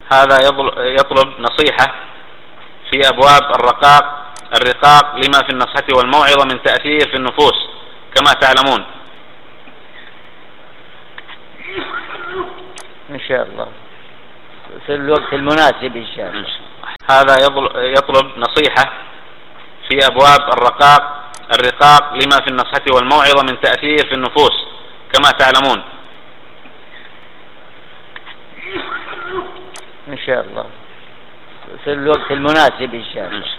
هذا يطلب نصيحة في أبواب الرقاق لما في النصيحة والموعظة من تأثير في النفوس كما تعلمون. إن شاء الله في الوقت المناسب إن شاء الله. هذا يطلب نصيحة في أبواب الرقاق لما في النصيحة والموعظة من تأثير في النفوس كما تعلمون. إن شاء الله في الوقت المناسب إن شاء الله.